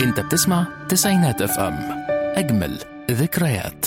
انت بتسمع تسعينات اف ام، اجمل ذكريات.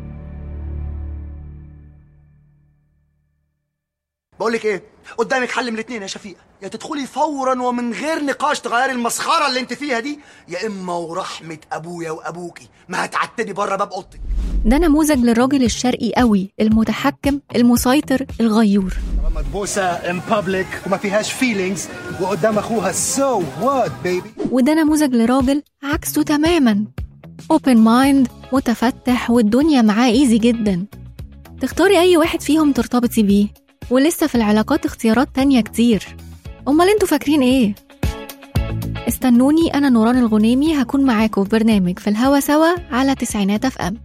بقولك ايه، قدامك حل من الاتنين يا شفيقة، يا تدخلي فورا ومن غير نقاش تغيري المسخرة اللي انت فيها دي، يا اما ورحمة ابويا وابوكي ما هتعتدي بره باب اوضتك. ده نموذج للراجل الشرقي قوي، المتحكم، المسيطر، الغيور. مدبوسة ان بابليك وما فيهاش فيلينجز وقدام اخوها سو وات بيبي. وده نموذج لراجل عكسه تماما، اوبن مايند، متفتح، والدنيا معاه ايزي جدا. تختاري اي واحد فيهم ترتبطي بيه، ولسه في العلاقات اختيارات تانية كتير. امال انتوا فاكرين ايه؟ استنوني، انا نوران الغنيمي هكون معاكم في برنامج في الهوا سوا على تسعينات اف ام.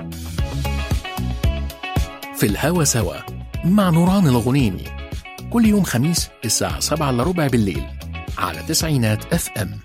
في الهوا سوا مع نوران الغنيمي، كل يوم خميس الساعة 7:15 بالليل على تسعينات اف ام.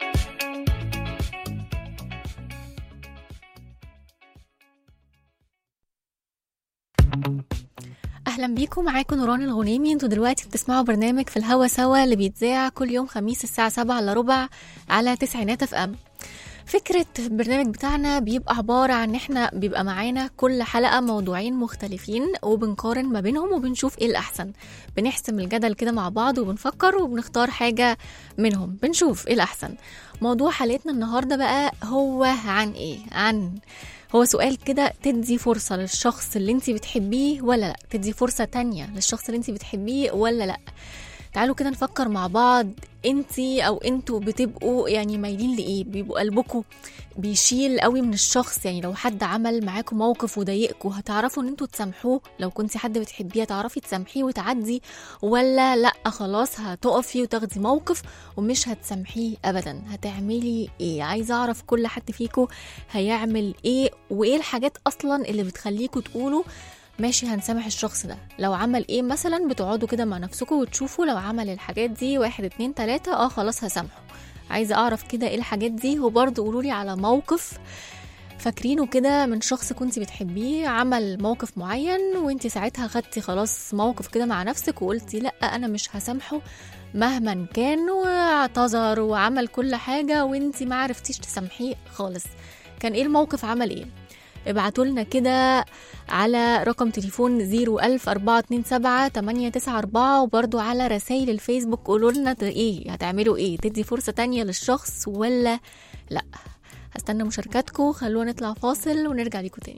اهلا بيكم، معاكم نوران الغنيمي. انتوا دلوقتي بتسمعوا برنامج في الهوا سوا اللي بيتذاع كل يوم خميس الساعة 7:15 على تسعينات اف ام. فكرة البرنامج بتاعنا بيبقى عبارة عن احنا بيبقى معانا كل حلقة موضوعين مختلفين، وبنقارن ما بينهم وبنشوف ايه الأحسن. بنحسم الجدل كده مع بعض وبنفكر وبنختار حاجة منهم، بنشوف ايه الأحسن. موضوع حلقتنا النهاردة بقى هو عن ايه؟ هو سؤال كده، تدي فرصة للشخص اللي انتي بتحبيه ولا لا؟ تدي فرصة تانية للشخص اللي انتي بتحبيه ولا لا؟ تعالوا كده نفكر مع بعض، انتي او انتوا بتبقوا يعني مايلين لايه؟ بيبقوا قلبكوا بيشيل قوي من الشخص؟ يعني لو حد عمل معاكم موقف وضايقكوا، هتعرفوا ان انتوا تسامحوه؟ لو كنتي حد بتحبيه هتعرفي تسامحيه وتعدي، ولا لا خلاص هتقفي وتاخدي موقف ومش هتسامحيه ابدا؟ هتعملي ايه؟ عايزه اعرف كل حد فيكم هيعمل ايه، وايه الحاجات اصلا اللي بتخليكوا تقولوا ماشي هنسامح الشخص ده. لو عمل ايه مثلا، بتقعدوا كده مع نفسكم وتشوفوا لو عمل الحاجات دي 1 2 3 خلاص هسامحه. عايزه اعرف كده ايه الحاجات دي، وبرضه قولولي على موقف فاكرينه كده من شخص كنتي بتحبيه، عمل موقف معين وانتي ساعتها خدتي خلاص موقف كده مع نفسك وقلتي لا انا مش هسامحه مهما كان، واعتذر وعمل كل حاجه وانتي ما عرفتيش تسامحيه خالص. كان ايه الموقف؟ عمل ايه؟ ابعتولنا كده على رقم تليفون 010427894، وبرضو على رسائل الفيسبوك قولولنا ايه هتعملوا ايه، تدي فرصة تانية للشخص ولا لا؟ هستنى مشاركاتكم، خلونا نطلع فاصل ونرجع ليكم تاني.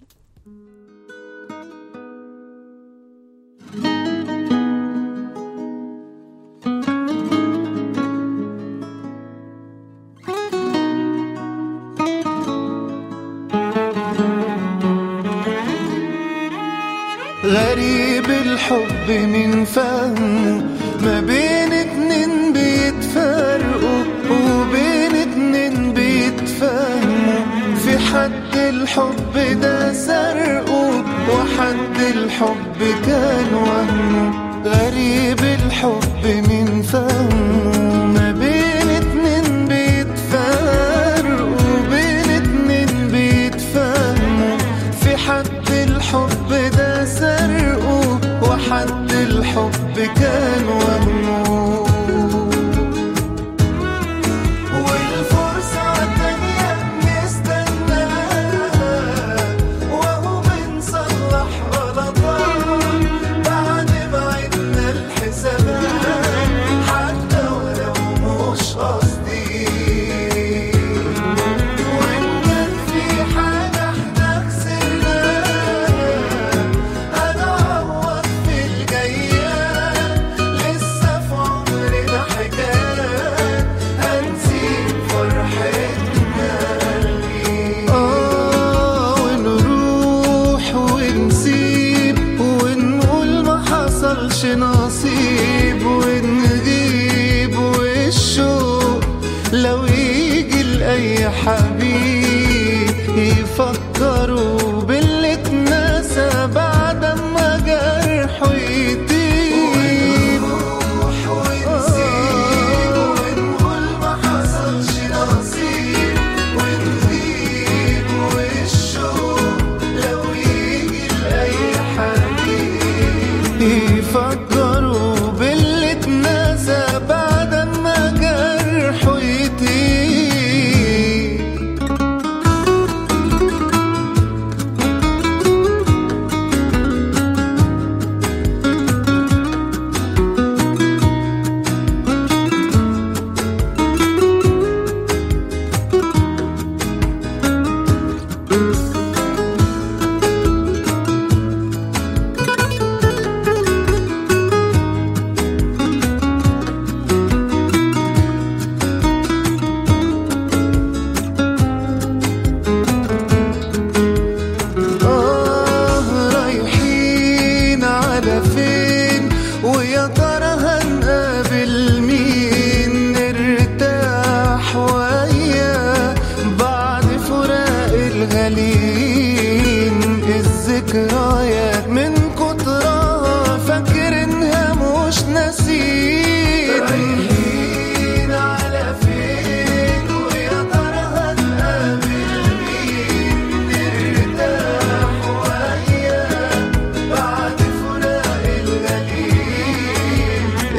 غريب الحب من فهمه، ما بين اتنين بيتفرقوا وبين اتنين بيتفهموا. في حد الحب ده سرقه وحد الحب كان وهمه. غريب الحب من فهمه، ما بين اتنين بيتفرقوا وبين اتنين بيتفهموا. في حد الحب ده سرقه وحد الحب كان وهمه. والفرصة التانية بنستناها وهو بنصلح غلطات بعد ما عدنا الحسابات.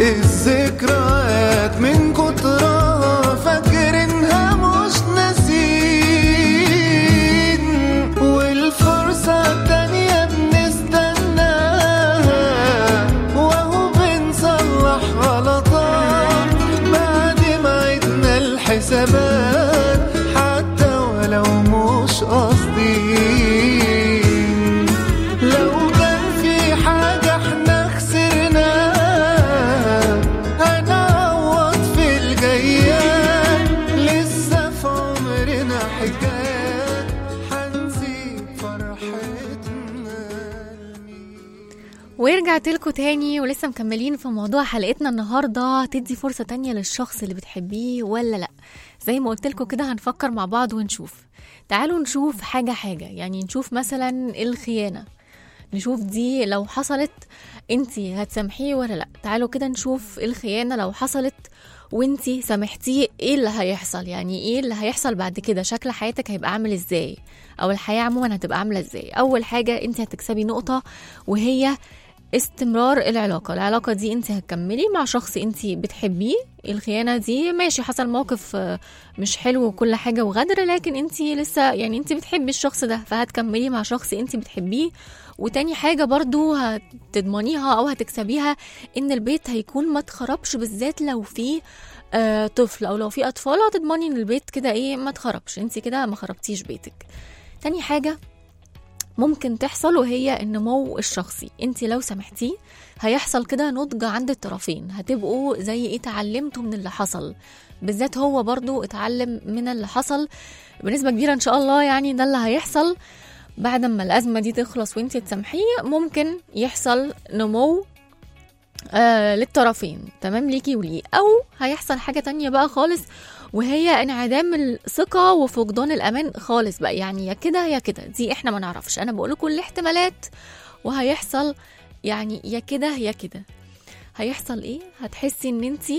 الذكريات من كترها فاكرينها مش ناسين، والفرصة التانية بنستناها وهو بنصلح غلطات بعد ما عدنا الحسابات حتى ولو مش قاصدين. لو كان في حاجة احنا خسرناها هنعوض في الجايات، لسه في عمرنا حكايات هنسيب فرحتنا لمين. ورجعت لكم تاني ولسه مكملين في موضوع حلقتنا النهاردة، تدي فرصة تانية للشخص اللي بتحبيه ولا لأ؟ زي ما قلت لكم كده هنفكر مع بعض ونشوف. تعالوا نشوف حاجة يعني نشوف مثلا الخيانة، نشوف دي لو حصلت انتي هتسامحيه ولا لأ. تعالوا كده نشوف الخيانة لو حصلت وانتي سامحتيه ايه اللي هيحصل، يعني ايه اللي هيحصل بعد كده، شكل حياتك هيبقى عامل ازاي، او الحياة عموما هتبقى عاملة ازاي. اول حاجة انتي هتكسبي نقطة وهي استمرار العلاقة دي، انت هتكملي مع شخص انت بتحبيه. الخيانة دي ماشي حصل موقف مش حلو وكل حاجة وغدر، لكن انت لسه يعني انت بتحبي الشخص ده فهتكملي مع شخص انت بتحبيه. وتاني حاجة برضو هتضمنيها او هتكسبيها ان البيت هيكون ما تخربش، بالذات لو في طفل او لو في اطفال هتضمني ان البيت كده ايه ما تخربش، انت كده ما خربتيش بيتك. تاني حاجة ممكن تحصل وهي النمو الشخصي، انت لو سامحتيه هيحصل كده نضج عند الطرفين، هتبقوا زي ايه اتعلمتوا من اللي حصل، بالذات هو برضو اتعلم من اللي حصل بنسبة كبيرة ان شاء الله. يعني ده اللي هيحصل بعد ما الأزمة دي تخلص وانت تسامحيه، ممكن يحصل نمو للطرفين، تمام، ليكي وليه. او هيحصل حاجة تانية بقى خالص وهي انعدام الثقة وفقدان الأمان خالص بقى، يعني يا كده يا كده، دي احنا ما نعرفش، انا بقول لكم الاحتمالات وهيحصل يعني يا كده يا كده. هيحصل ايه؟ هتحسي ان انتي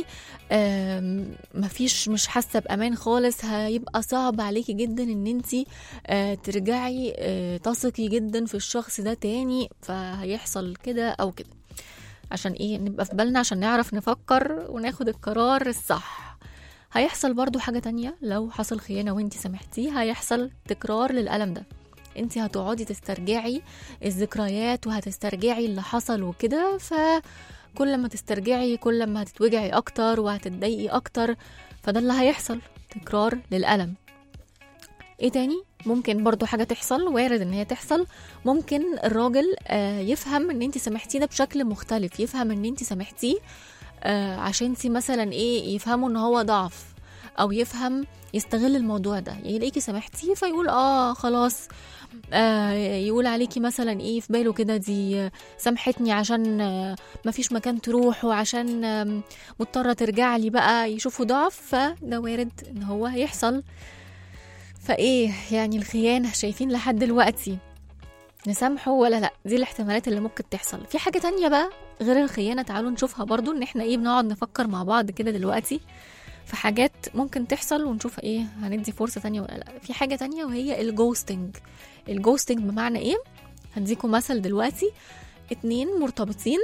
مفيش، مش حاسة بأمان خالص، هيبقى صعب عليكي جدا ان انتي ترجعي تثقي جدا في الشخص ده تاني، فهيحصل كده او كده. عشان ايه؟ نبقى في بالنا عشان نعرف نفكر وناخد القرار الصح. هيحصل برضو حاجة تانية لو حصل خيانة وانتي سامحتيه، هيحصل تكرار للألم ده، انتي هتقعدي تسترجعي الذكريات وهتسترجعي اللي حصل وكده، فكل ما تسترجعي كل ما هتتوجعي اكتر وهتتضايقي اكتر، فده اللي هيحصل، تكرار للألم. ايه تاني ممكن برضو حاجة تحصل، وارد ان هي تحصل، ممكن الراجل يفهم ان انتي سامحتيه ده بشكل مختلف، يفهم ان انتي سامحتيه عشان انتي مثلا ايه، يفهموا ان هو ضعف، او يفهم يستغل الموضوع ده، يلاقيكي سامحتيه فيقول خلاص، يقول عليكي مثلا ايه في باله كده، دي سامحتني عشان مفيش مكان تروح وعشان مضطرة ترجع لي بقى، يشوفوا ضعف، فده وارد ان هو يحصل. فايه يعني الخيانة شايفين لحد دلوقتي نسامحه ولا لا؟ دي الاحتمالات اللي ممكن تحصل. في حاجة تانية بقى غير الخيانة تعالوا نشوفها برضو، ان احنا ايه بنقعد نفكر مع بعض كده دلوقتي في حاجات ممكن تحصل ونشوف ايه هندي فرصة تانية ولا لا. في حاجة تانية وهي الجوستنج. الجوستنج بمعنى ايه؟ هديكم مثل دلوقتي، 2 مرتبطين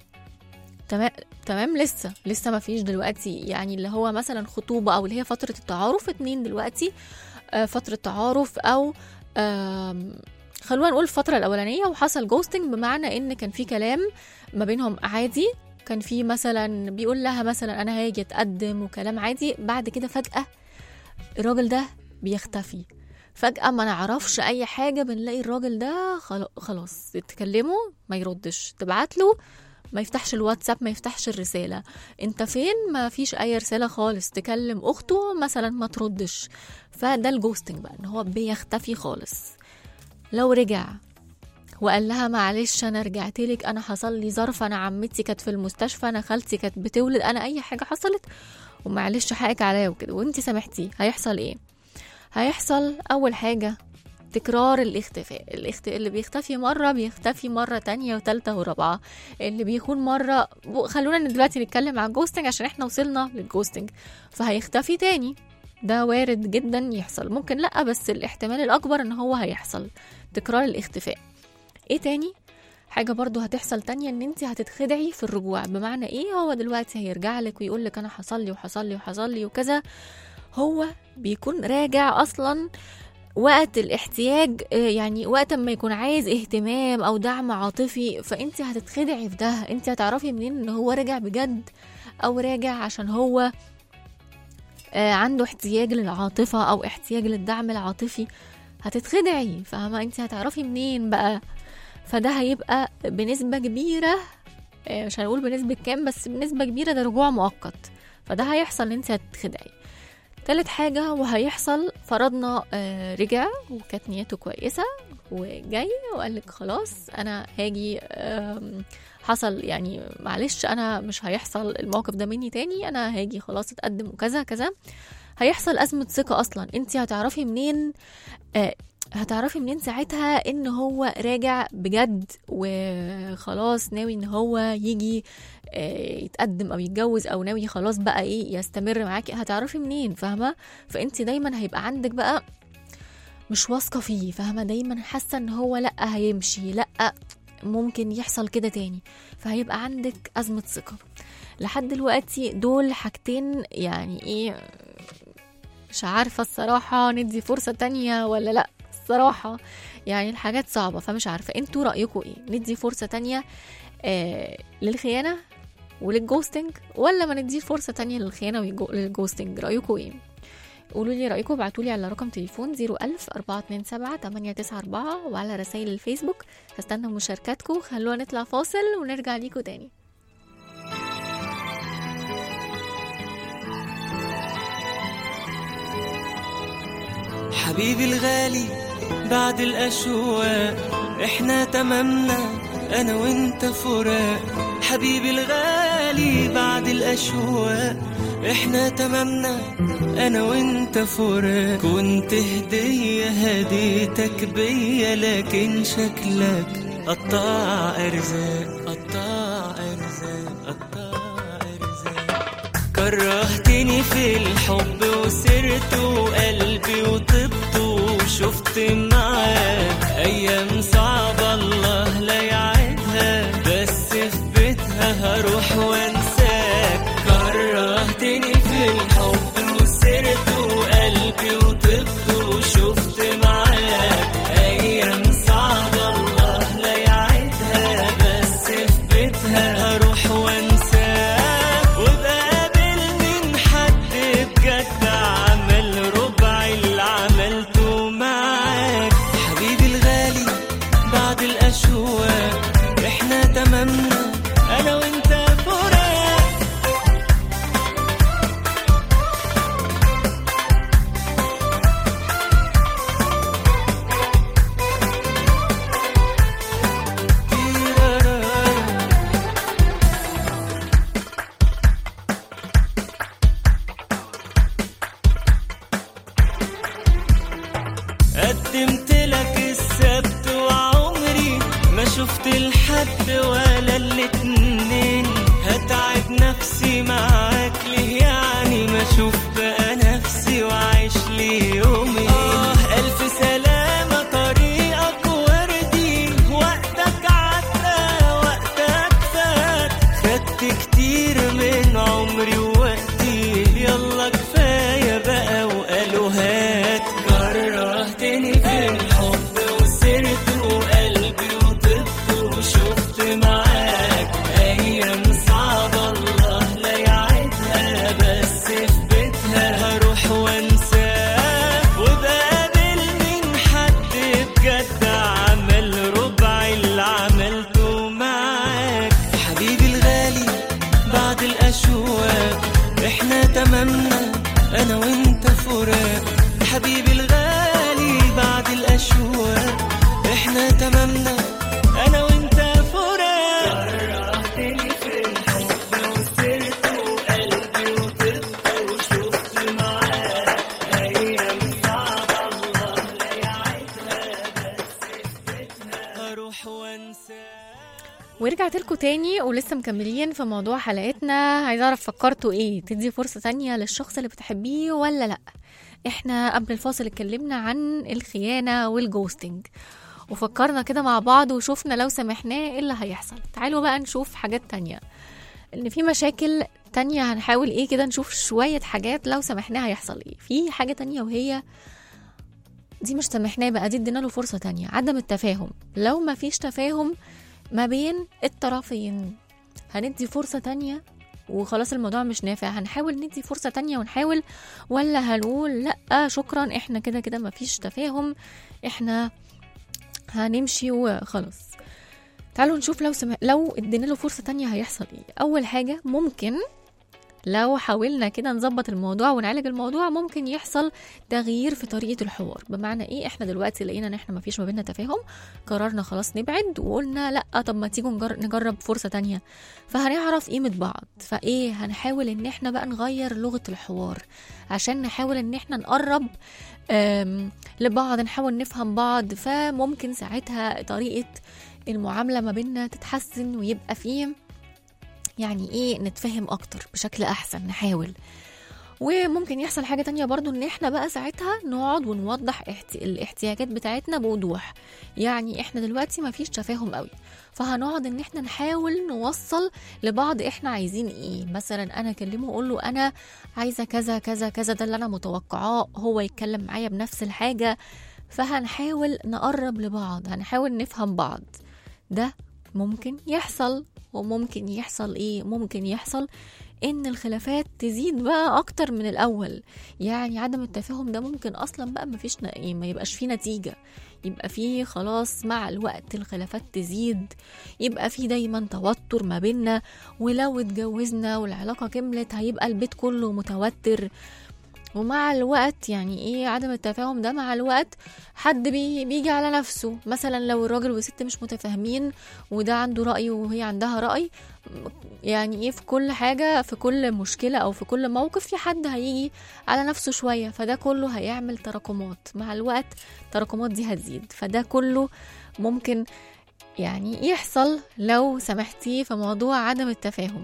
تمام لسه ما فيش دلوقتي يعني اللي هو مثلا خطوبة او اللي هي فترة التعارف، 2 دلوقتي فترة تعارف، او خلونا نقول الفترة الأولانية، وحصل جوستنج بمعنى إن كان في كلام ما بينهم عادي، كان في مثلا بيقول لها مثلا أنا هاجي أتقدم وكلام عادي، بعد كده فجأة الراجل ده بيختفي، فجأة ما نعرفش أي حاجة، بنلاقي الراجل ده خلاص تكلمه ما يردش، تبعتله ما يفتحش الواتساب، ما يفتحش الرسالة، انت فين؟ ما فيش اي رسالة خالص، تكلم اخته مثلا ما تردش. فده الجوستنج بقى، ان هو بيختفي خالص. لو رجع وقال لها معلش انا رجعت لك، انا حصل لي ظرف، انا عمتي كانت في المستشفى، انا خالتي كانت بتولد، انا اي حاجة حصلت ومعلش حقك عليا وكده، وانت سامحتيه، هيحصل ايه؟ هيحصل اول حاجة تكرار الاختفاء. اللي بيختفي مرة بيختفي مرة تانية وتالتة ورابعة، اللي بيكون مرة خلونا دلوقتي نتكلم عن الجوستنج عشان احنا وصلنا للجوستنج، فهيختفي تاني، ده وارد جدا يحصل، ممكن لأ، بس الاحتمال الأكبر ان هو هيحصل تكرار الاختفاء. ايه تاني؟ حاجة برضو هتحصل تانية ان انت هتتخدعي في الرجوع. بمعنى ايه؟ هو دلوقتي هيرجع لك ويقول لك انا حصل لي وحصل لي وحصل لي وكذا، هو بيكون راجع اصلا وقت الاحتياج، يعني وقت ما يكون عايز اهتمام او دعم عاطفي، فانت هتتخدعي في ده. انت هتعرفي منين ان هو راجع بجد او راجع عشان هو عنده احتياج للعاطفة او احتياج للدعم العاطفي؟ هتتخدعي، فاهمة؟ انت هتعرفي منين بقى؟ فده هيبقى بنسبة كبيرة، مش هنقول بنسبة كام، بس بنسبة كبيرة ده رجوع مؤقت، فده هيحصل ان انت هتتخدعي. تالت حاجة وهيحصل، فرضنا رجع وكانت نيته كويسة وجاي وقال لك خلاص انا هاجي، حصل يعني معلش انا مش هيحصل الموقف ده مني تاني، انا هاجي خلاص اتقدم وكذا كذا، هيحصل أزمة ثقة. أصلا انت هتعرفي منين؟ هتعرفي منين ساعتها ان هو راجع بجد وخلاص ناوي ان هو يجي يتقدم او يتجوز، او ناوي خلاص بقى ايه يستمر معاكي؟ هتعرفي منين؟ فاهمة؟ فانت دايما هيبقى عندك بقى مش واثقة فيه، فاهمة؟ دايما حاسة ان هو لأ هيمشي، لأ ممكن يحصل كده تاني، فهيبقى عندك أزمة ثقة. لحد دلوقتي دول حاجتين يعني ايه، مش عارفة الصراحة ندي فرصة تانية ولا لأ. الصراحة يعني الحاجات صعبة، فمش عارفة انتوا رأيكم ايه؟ ندي فرصة تانية للخيانة وللجوستنج، ولا ما ندي فرصة تانية للخيانة وللجوستنج؟ رأيكم ايه؟ قولوا لي رأيكم، ابعتولي على رقم تليفون 01000-427-894 وعلى رسائل الفيسبوك. هستنى مشاركاتكم. خلونا نطلع فاصل ونرجع ليكم تاني. حبيبي الغالي بعد الأشواق احنا تمامنا انا وانت فراق. حبيبي الغالي بعد الأشواق احنا تمامنا انا وانت فراق. كنت هدية هديتك بيا لكن شكلك قطع ارزاق، قطع ارزاق، قطع ارزاق. كرهتني في الحب وسرت وقلبي وطبت وشفت معاك ايام صعبة الله لا يعيدها، بس في بيتها هروح وانساك. كرهتني في الحب وسرت وقلبي وطبت وشفت معاك ايام صعبة الله لا يعيدها، بس في بيتها هروح وانساك. وبقابل من حد بجد عمل ربع اللي عملته معاك. حبيبي الغالي بعد الأشواق احنا تمامنا انا وانت فراق. قدمت لك السبت وعمري ما شفت الحد ولا الاتنين. هتعب نفسي معاك ليه يعني؟ ما اشوف بقى نفسي وعيش لي يومي. ألف سلامة طريقك وردي، وقتك عدى وقتك فات. خدت كتير من عمري ووقتي، يلا كفاية بقى وقالوا هات. كرهتني في الحب وسرت وقلبي وطبت وشفت معاك أيام صعبة الله لا يعيدها، بس في بيتها هروح وانساك. وبقابل من حد بجد عمل ربع اللي عملته معاك. حبيبي الغالي بعد الأشواق احنا تمامنا انا وانت فراق. حبيبي الغالي بعد الأشواق احنا تمامنا انا وانت فراق. كرهتني في الحب وسرت وقلبي وطبت وشفت معاك ايام صعبة الله لا يعيدها، بس في بيتها هروح وانساك. ورجعت لكم تاني ولسه مكملين في موضوع حلقتنا. عايزة اعرف فكرتوا ايه؟ تدي فرصة تانية للشخص اللي بتحبيه ولا لا؟ احنا قبل الفاصل اتكلمنا عن الخيانة والجوستنج، وفكرنا كده مع بعض وشوفنا لو سامحناه ايه اللي هيحصل. تعالوا بقى نشوف حاجات تانية، ان في مشاكل تانية هنحاول ايه كده نشوف شوية حاجات لو سامحناه هيحصل ايه. في حاجة تانية وهي دي مش سامحناه بقى، دي ادينا له فرصة تانية، عدم التفاهم. لو ما فيش تفاهم ما بين الطرفين هندي فرصة تانية وخلاص الموضوع مش نافع، هنحاول ندي فرصة تانية ونحاول، ولا هنقول لأ شكرا احنا كده كده ما فيش تفاهم احنا هنمشي وخلاص. تعالوا نشوف لو ادينا له فرصة تانية هيحصل ايه. اول حاجة ممكن لو حاولنا كده نظبط الموضوع ونعالج الموضوع ممكن يحصل تغيير في طريقة الحوار. بمعنى ايه؟ احنا دلوقتي لقينا ان احنا مفيش ما بيننا تفاهم، قررنا خلاص نبعد وقلنا لا طب ما تيجوا نجرب فرصة تانية، فهنعرف قيمة بعض. فايه هنحاول ان احنا بقى نغير لغة الحوار عشان نحاول ان احنا نقرب لبعض، نحاول نفهم بعض. فممكن ساعتها طريقة المعاملة ما بيننا تتحسن ويبقى فيه يعني ايه نتفهم اكتر بشكل احسن نحاول. وممكن يحصل حاجة تانية برضو ان احنا بقى ساعتها نقعد ونوضح الاحتياجات بتاعتنا بوضوح. يعني احنا دلوقتي ما فيش تفاهم قوي، فهنقعد ان احنا نحاول نوصل لبعض احنا عايزين ايه. مثلا انا اكلمه اقول له انا عايزة كذا كذا كذا، ده اللي انا متوقعاه، هو يتكلم معايا بنفس الحاجة. فهنحاول نقرب لبعض، هنحاول نفهم بعض. ده ممكن يحصل. وممكن يحصل ايه؟ ممكن يحصل ان الخلافات تزيد بقى اكتر من الاول. يعني عدم التفاهم ده ممكن اصلا بقى ما يبقاش فيه نتيجة، يبقى فيه خلاص مع الوقت الخلافات تزيد، يبقى فيه دايما توتر ما بيننا. ولو اتجوزنا والعلاقة كملت هيبقى البيت كله متوتر. ومع الوقت يعني ايه عدم التفاهم ده؟ مع الوقت حد بيجي على نفسه. مثلا لو الراجل والست مش متفاهمين وده عنده رأي وهي عندها رأي، يعني ايه في كل حاجة، في كل مشكلة او في كل موقف في حد هيجي على نفسه شوية، فده كله هيعمل تراكمات. مع الوقت التراكمات دي هتزيد. فده كله ممكن يعني يحصل لو سمحتي في موضوع عدم التفاهم.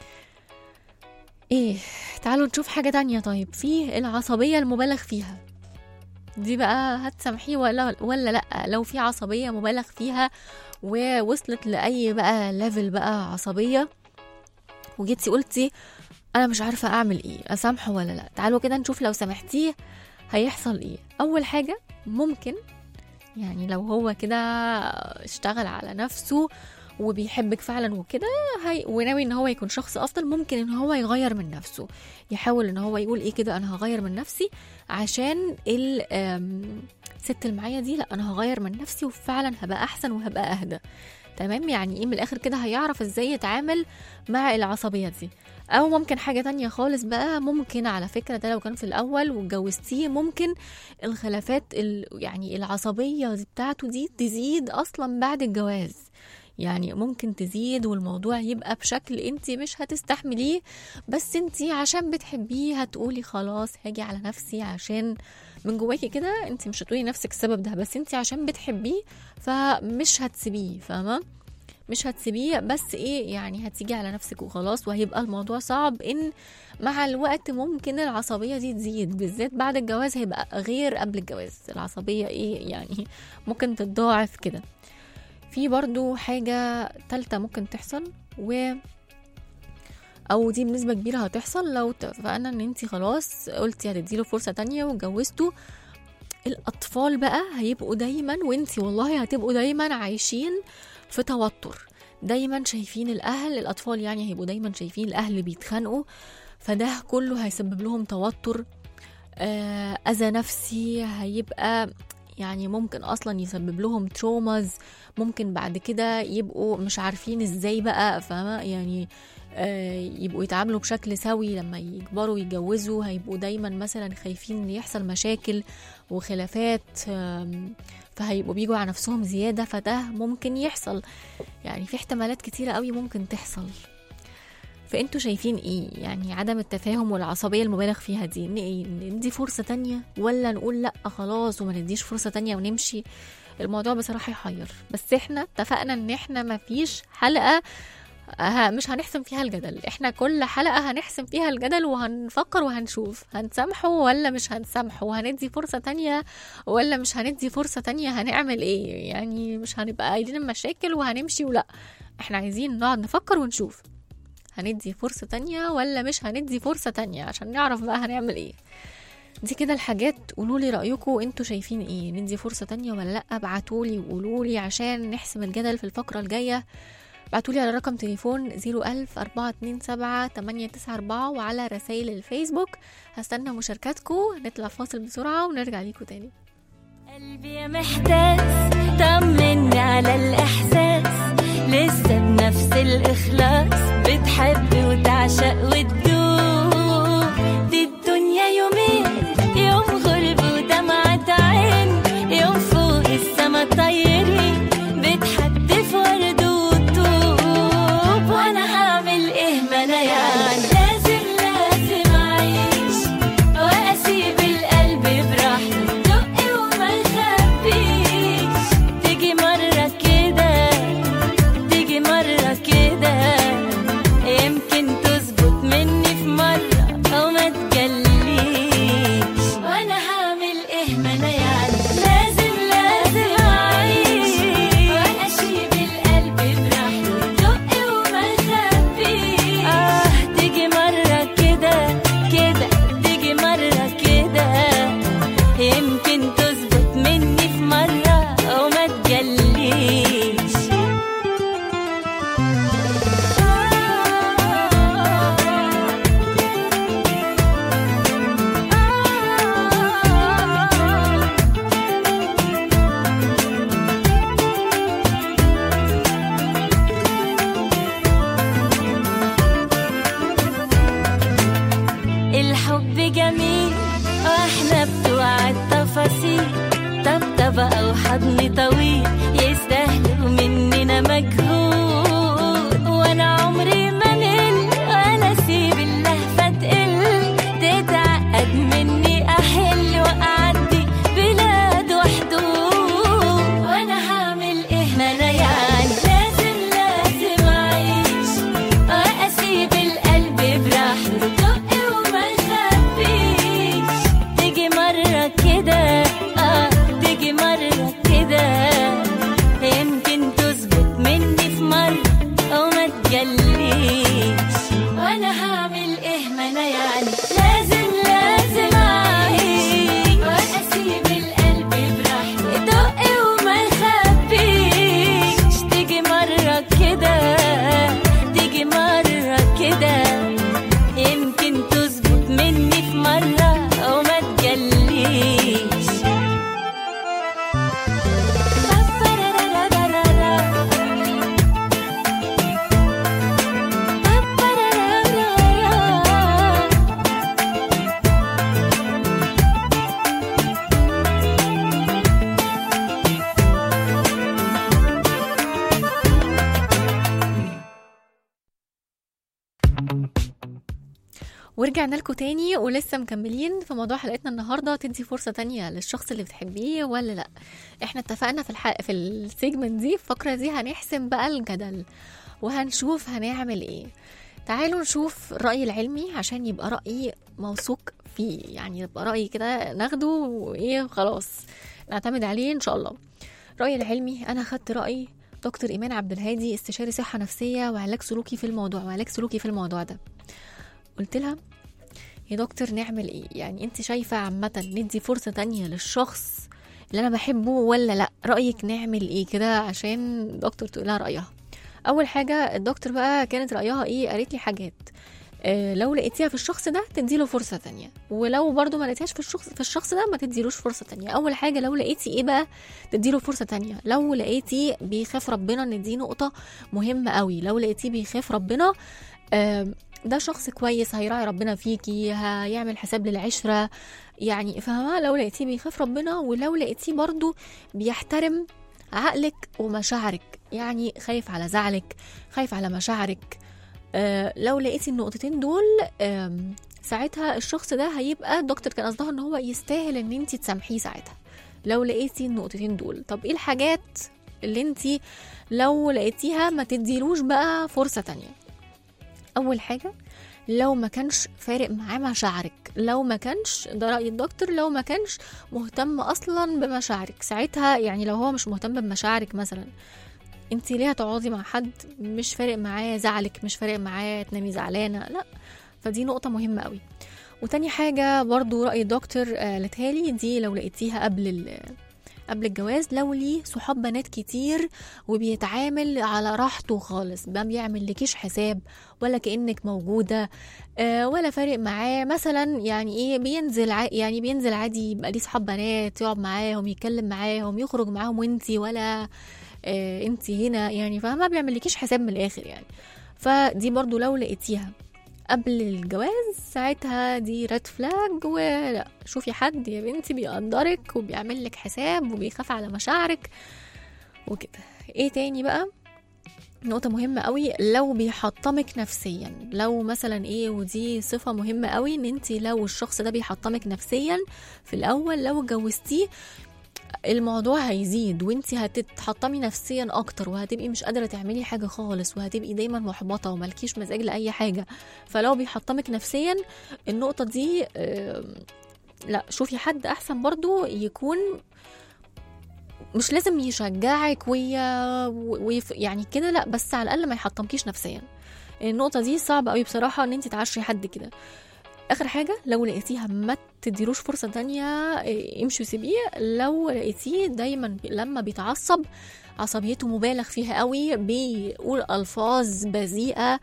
ايه تعالوا نشوف حاجة تانية. طيب في العصبية المبالغ فيها دي بقى هتسامحيه ولا لأ؟ لو في عصبية مبالغ فيها ووصلت لأي بقى ليفل بقى عصبية وجيتي قلتي أنا مش عارفة أعمل إيه، أسامحه ولا لأ؟ تعالوا كده نشوف لو سامحتيه هيحصل إيه. أول حاجة ممكن يعني لو هو كده اشتغل على نفسه وبيحبك فعلا وكده وناوي ان هو يكون شخص افضل، ممكن ان هو يغير من نفسه، يحاول ان هو يقول ايه كده انا هغير من نفسي عشان الست اللي معايا دي، لا انا هغير من نفسي وفعلا هبقى احسن وهبقى اهدى. تمام؟ يعني ايه من الاخر كده هيعرف ازاي يتعامل مع العصبية دي. او ممكن حاجة تانية خالص بقى، ممكن على فكرة ده لو كان في الاول واتجوزتيه ممكن الخلافات يعني العصبية بتاعته دي تزيد اصلا بعد الجواز. يعني ممكن تزيد والموضوع يبقى بشكل انت مش هتستحمليه، بس انت عشان بتحبيه هتقولي خلاص هاجي على نفسي، عشان من جواكي كده انت مش هتقولي نفسك السبب ده، بس انت عشان بتحبيه فمش هتسيبيه. فاهمة؟ مش هتسيبيه، بس ايه يعني هتيجي على نفسك وخلاص. وهيبقى الموضوع صعب ان مع الوقت ممكن العصبية دي تزيد، بالذات بعد الجواز هيبقى غير قبل الجواز. العصبية ايه يعني ممكن تتضاعف كده. في برضو حاجة تالتة ممكن تحصل او دي بنسبة كبيرة هتحصل لو اتفقنا ان انتي خلاص قلتي هتديله فرصة تانية وجوزته. الاطفال بقى هيبقوا دايما، وانتي والله هتبقوا دايما عايشين في توتر، دايما شايفين الاطفال يعني هيبقوا دايما شايفين الاهل بيتخانقوا، فده كله هيسبب لهم توتر، اذى نفسي، هيبقى يعني ممكن اصلا يسبب لهم تروماز. ممكن بعد كده يبقوا مش عارفين ازاي بقى، فاهمة يعني يبقوا يتعاملوا بشكل سوي لما يكبروا ويتجوزوا. هيبقوا دايما مثلا خايفين ان يحصل مشاكل وخلافات، فهيبقوا بيجوا على نفسهم زيادة. فده ممكن يحصل، يعني في احتمالات كتيرة قوي ممكن تحصل. فانتوا شايفين ايه؟ يعني عدم التفاهم والعصبية المبالغ فيها دي ندي فرصة تانية ولا نقول لا خلاص وما نديش فرصة تانية ونمشي؟ الموضوع بصراحة يحير، بس احنا اتفقنا ان احنا مفيش حلقة مش هنحسم فيها الجدل، احنا كل حلقة هنحسم فيها الجدل وهنفكر وهنشوف هنسامحه ولا مش هنسامحه، وهندي فرصة تانية ولا مش هندي فرصة تانية، هنعمل ايه يعني. مش هنبقى قايلين المشاكل وهنمشي ولا، احنا عايزين نقعد نفكر ونشوف هندي فرصة تانية ولا مش هندي فرصة تانية عشان نعرف بقى هنعمل ايه. دي كده الحاجات. قولولي رأيكم انتوا شايفين ايه، ندي فرصة تانية ولا لا؟ ابعتولي وقولولي عشان نحسم الجدل في الفقرة الجاية. ابعتولي على رقم تليفون 010427894 وعلى رسائل الفيسبوك. هستنى مشاركاتكم. نطلع فاصل بسرعة ونرجع ليكم تاني. قلبي محتاس طمني على الإحساس، لسه بنفس الإخلاص بتحب وتعشق وتدوب. دي الدنيا يومين، يوم غرب ودمعة عين، يوم فوق السما طايرين بتحدف ورد وطوب. وانا هعمل ايه ما انا يعني لازم اعيش واسيب القلب براحته دقي وما يخبيش. تيجي مرة كده تيجي مرة كده يمكن تظبط مني في مرة او ما تجليش. وانا هعمل ايه ما انا يعني لازم اعيش واسيب القلب براحته دقي وما يخبيش. تيجي مرة كده تيجي مرة كده يمكن تظبط مني في مرة او ما تجليش. الحب جميل واحنا بتوع التفاصيل، طبطبة او حضن طويل يستاهلوا مننا مجهود. وانا عمري ما مل ولا اسيب اللهفة تقل، تتعقد مني احل واعدي بلاد وحدود. وانا هعمل ايه ما انا يعني لازم اعيش واسيب القلب براحته دقي وما يخبيش. تيجي مرة كده تيجي مرة كده يمكن تظبط مني في مرة او ما تجليش. وانا هعمل ايه ما انا يعني لازم اعيش واسيب القلب براحته دقي وما يخبيش. تيجي مرة كده تيجي مرة كده يمكن تظبط مني في مرة او ما تجليش. ورجعنا لكم تاني ولسه مكملين في موضوع حلقتنا النهارده. تدي فرصه تانية للشخص اللي بتحبيه ولا لا؟ احنا اتفقنا في السيجمنت دي، الفقره دي هنحسم بقى الجدل وهنشوف هنعمل ايه. تعالوا نشوف الرأي العلمي عشان يبقى رأي موثوق فيه، يعني يبقى رأي كده ناخده وايه خلاص نعتمد عليه ان شاء الله. الرأي العلمي، انا خدت رأي دكتور إيمان عبد الهادي، استشاري صحة نفسية وعلاج سلوكي في الموضوع ده. قلت لها يا دكتور نعمل ايه؟ يعني انت شايفة عامة ندي فرصة تانية للشخص اللي انا بحبه ولا لا؟ رأيك نعمل ايه كده عشان دكتور تقولها رأيها. اول حاجة الدكتور بقى كانت رأيها ايه؟ قالت لي حاجات لو لقيتيها في الشخص ده تديله فرصة تانية، ولو برضو ما لقيتهاش في الشخص ده ما تديلوش فرصة تانية. اول حاجة لو لقيتي ايه بقى تديله فرصة تانية. لو لقيتي بيخاف ربنا، ان دي نقطة مهمة قوي. لو لقيتي بيخاف ربنا ده شخص كويس، هيراعي ربنا فيكي، هيعمل حساب للعشرة، يعني فاهمة؟ لو لقيتيه بيخاف ربنا، ولو لقيتيه برضو بيحترم عقلك ومشاعرك، يعني خايف على زعلك، خايف على مشاعرك. لو لقيتي النقطتين دول ساعتها الشخص ده هيبقى الدكتور كان قصدها ان هو يستاهل ان انتي تسامحيه ساعتها. لو لقيتي النقطتين دول. طب ايه الحاجات اللي انتي لو لقيتيها ما تديلوش بقى فرصة تانية. اول حاجة، لو ما كانش فارق معاه مشاعرك، لو ما كانش، ده رأي الدكتور، لو ما كانش مهتم اصلا بمشاعرك، ساعتها يعني لو هو مش مهتم بمشاعرك مثلا، انتي ليه هتقعدي مع حد مش فارق معاه زعلك، مش فارق معاه تنامي زعلانة؟ لا. فدي نقطة مهمة قوي. وتاني حاجة برضو رأي الدكتور لتالي دي، لو لقيتيها قبل الجواز، لو ليه صحاب بنات كتير وبيتعامل على راحته خالص، ما بيعمل لكيش حساب ولا كأنك موجودة، ولا فارق معاه مثلا، يعني ايه، بينزل عادي، يبقى ليه صحاب بنات، يقعد معاهم، يتكلم معاهم، يخرج معاهم، وانتي ولا انتي هنا، يعني فما بيعمل لكيش حساب من الاخر يعني. فدي برضو لو لقيتيها قبل الجواز، ساعتها دي ريد فلاج، ولا شوفي حد يا بنتي بيقدرك وبيعمل لك حساب وبيخاف على مشاعرك وكده. ايه تاني بقى؟ نقطة مهمة قوي، لو بيحطمك نفسيا، لو مثلا ايه، ودي صفة مهمة قوي، ان انتي لو الشخص ده بيحطمك نفسيا في الاول، لو اتجوزتيه الموضوع هيزيد، وانتي هتتحطمي نفسيا اكتر، وهتبقي مش قادرة تعملي حاجة خالص، وهتبقي دايما محبطة وملكيش مزاج لأي حاجة. فلو بيحطمك نفسيا النقطة دي لا، شوفي حد احسن برضو، يكون مش لازم يشجعك يعني كده، لا، بس على الاقل ما يحطمكيش نفسيا. النقطة دي صعبة قوي بصراحة ان انتي تعاشري حد كده. اخر حاجه، لو لقيتيها ما تديروش فرصه تانية، امشي وسيبيه. لو لقيتيه دايما لما بيتعصب، عصبيته مبالغ فيها قوي، بيقول الفاظ بذيئه،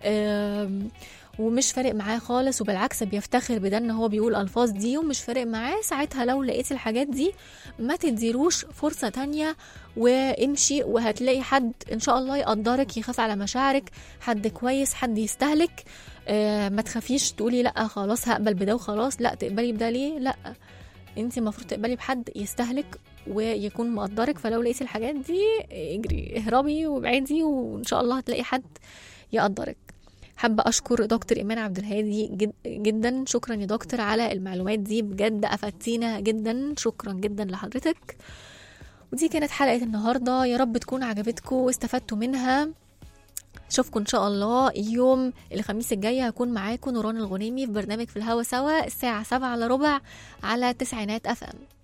ومش فارق معاه خالص، وبالعكس بيفتخر بده ان هو بيقول الفاظ دي ومش فارق معاه، ساعتها لو لقيتي الحاجات دي ما تديروش فرصه تانية وامشي، وهتلاقي حد ان شاء الله يقدرك، يخاف على مشاعرك، حد كويس، حد يستهلك. ما تخافيش تقولي لا خلاص هقبل بده وخلاص، لا، تقبلي بده ليه؟ لا، انت المفروض تقبلي بحد يستهلك ويكون مقدرك. فلو لقيتي الحاجات دي اجري، اهربي وابعدي، وان شاء الله هتلاقي حد يقدرك. حابة أشكر دكتور إيمان عبد الهادي جدا. شكرا يا دكتور على المعلومات دي، بجد أفدتينا جدا، شكرا جدا لحضرتك. ودي كانت حلقة النهاردة، يا رب تكون عجبتكم واستفدتوا منها. اشوفكم ان شاء الله يوم الخميس الجاي، هكون معاكم نوران الغنيمي في برنامج في الهوا سوا الساعة 7:15 على 9 FM.